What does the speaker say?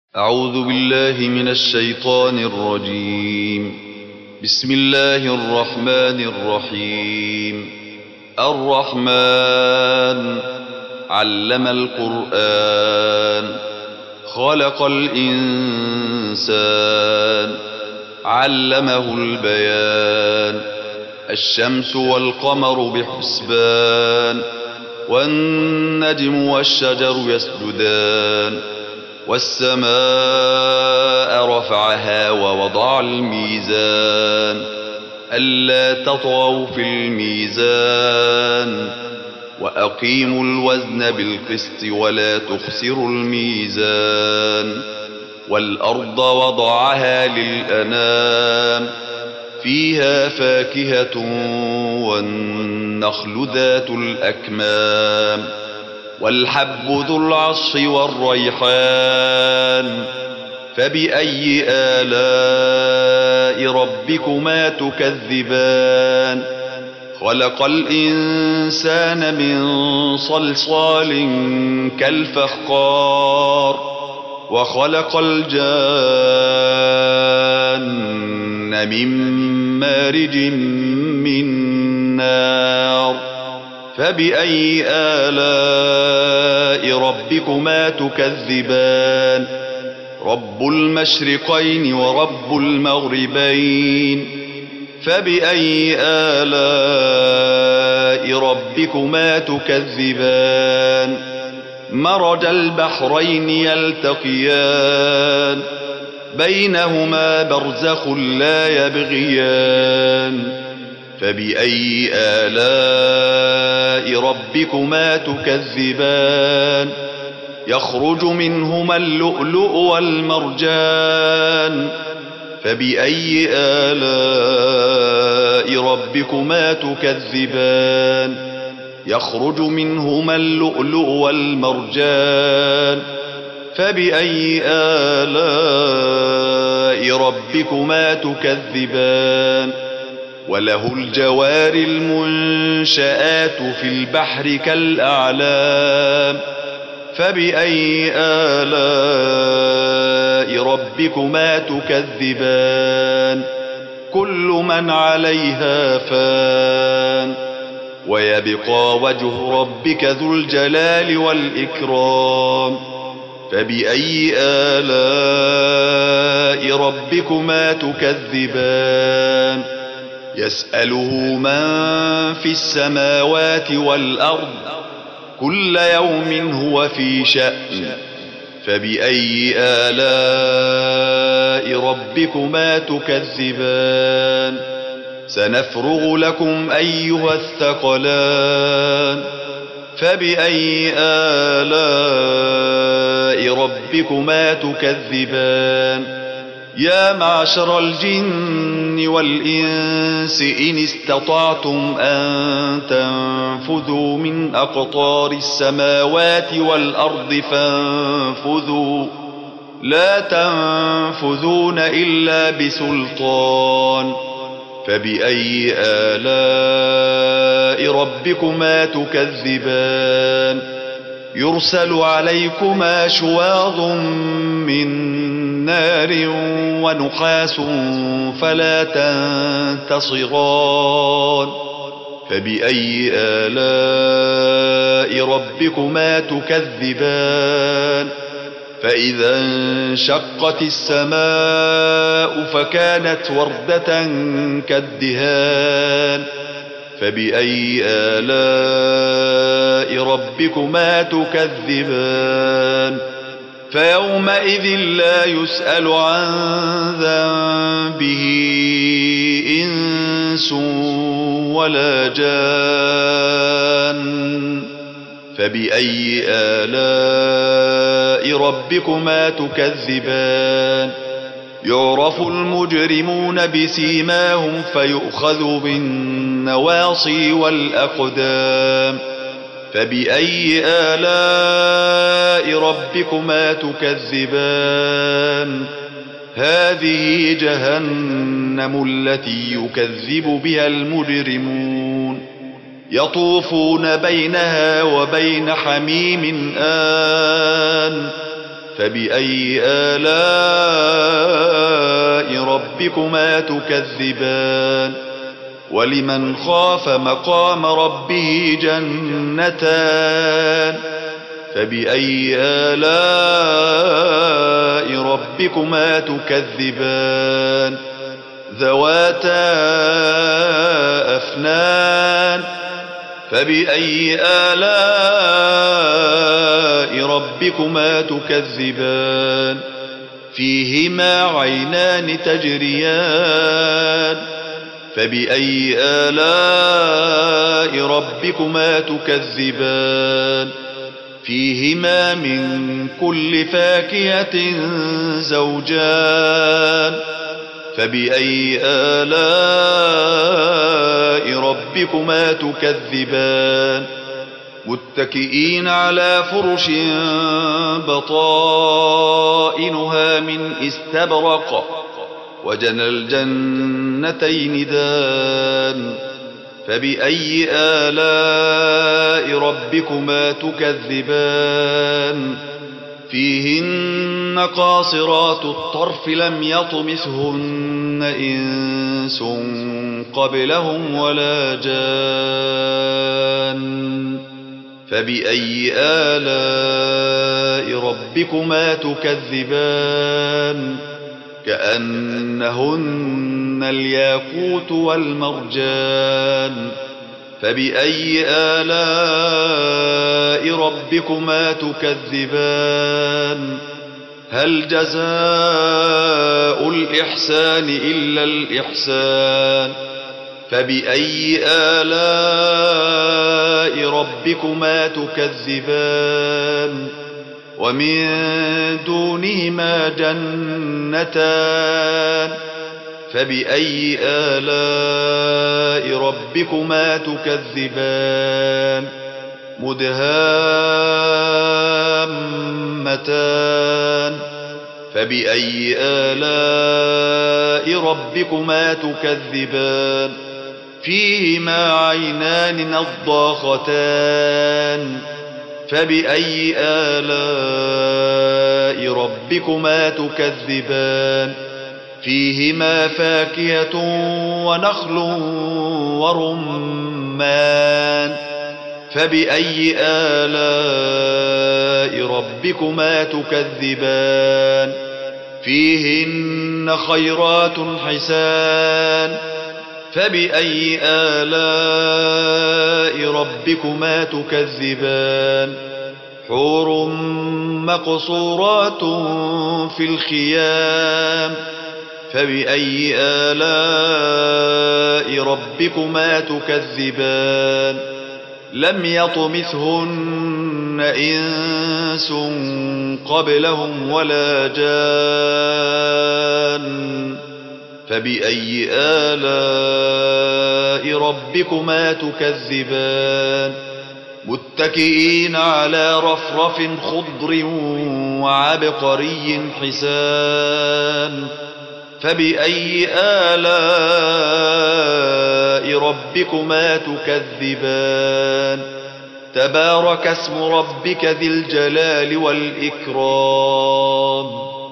أعوذ بالله من الشيطان الرجيم. بسم الله الرحمن الرحيم. الرحمن علم القرآن خلق الإنسان علمه البيان. الشمس والقمر بحسبان والنجم والشجر يسجدان والسماء رفعها ووضع الميزان ألا تطغوا في الميزان وأقيموا الوزن بالقسط ولا تخسروا الميزان. والأرض وضعها للأنام فيها فاكهة والنخل ذات الأكمام والحب ذو العصف والريحان. فبأي آلاء ربكما تكذبان؟ خلق الإنسان من صلصال كالفخار وخلق الجان من مارج من نار. فبأي آلاء ربكما تكذبان؟ رب المشرقين ورب المغربين. فبأي آلاء ربكما تكذبان؟ مرج البحرين يلتقيان بينهما برزخ لا يبغيان. فبأي آلاء ربكما تكذبان؟ يخرج منهما اللؤلؤ والمرجان. فبأي آلاء ربكما تكذبان؟ يخرج منهما اللؤلؤ والمرجان. فبأي آلاء ربكما تكذبان؟ وله الجوار المنشآت في البحر كالأعلام. فبأي آلاء ربكما تكذبان؟ كل من عليها فان ويبقى وجه ربك ذو الجلال والإكرام. فبأي آلاء ربكما تكذبان؟ يسأله من في السماوات والأرض كل يوم هو في شأن. فبأي آلاء ربكما تكذبان؟ سنفرغ لكم أيها الثقلان. فبأي آلاء ربكما تكذبان؟ يا معشر الجن والإنس إن استطعتم أن تنفذوا من أقطار السماوات والأرض فانفذوا لا تنفذون إلا بسلطان. فبأي آلاء ربكما تكذبان؟ يرسل عليكما شواظ من نار ونحاس فلا تنتصران. فبأي آلاء ربكما تكذبان؟ فإذا انشقت السماء فكانت وردة كالدهان. فبأي آلاء ربكما تكذبان؟ فيومئذ لا يسأل عن ذنبه إنس ولا جان. فبأي آلاء ربكما تكذبان؟ يعرف المجرمون بسيماهم فيؤخذ بالنواصي والأقدام. فبأي آلاء ربكما تكذبان؟ هذه جهنم التي يكذب بها المجرمون. يطوفون بينها وبين حميم آن فبأي آلاء ربكما تكذبان ولمن خاف مقام ربه جنتان فبأي آلاء ربكما تكذبان ذواتا أفنان فبأي آلاء ربكما تكذبان فيهما عينان تجريان فبأي آلاء ربكما تكذبان فيهما من كل فاكهة زوجان فبأي آلاء ربكما تكذبان متكئين على فرش بطائنها من استبرق وجنى الجنتين دان فبأي آلاء ربكما تكذبان فيهن قاصرات الطرف لم يطمثهن إنس قبلهم ولا جان فبأي آلاء ربكما تكذبان كأنهن الياقوت والمرجان فبأي آلاء ربكما تكذبان هل جزاء الإحسان إلا الإحسان فبأي آلاء ربكما تكذبان ومن دونهما جنتان فبأي آلاء ربكما تكذبان مدهامتان فبأي آلاء ربكما تكذبان فيهما عينان نضاختان فبأي آلاء ربكما تكذبان فيهما فاكهة ونخل ورمان فبأي آلاء ربكما تكذبان فيهن خيرات حسان فبأي آلاء ربكما تكذبان حور مقصورات في الخيام فبأي آلاء ربكما تكذبان لم يطمثهن إنس قبلهم ولا جان فبأي آلاء ربكما تكذبان متكئين على رفرف خضر وعبقري حسان فبأي آلاء ربكما تكذبان تبارك اسم ربك ذي الجلال والإكرام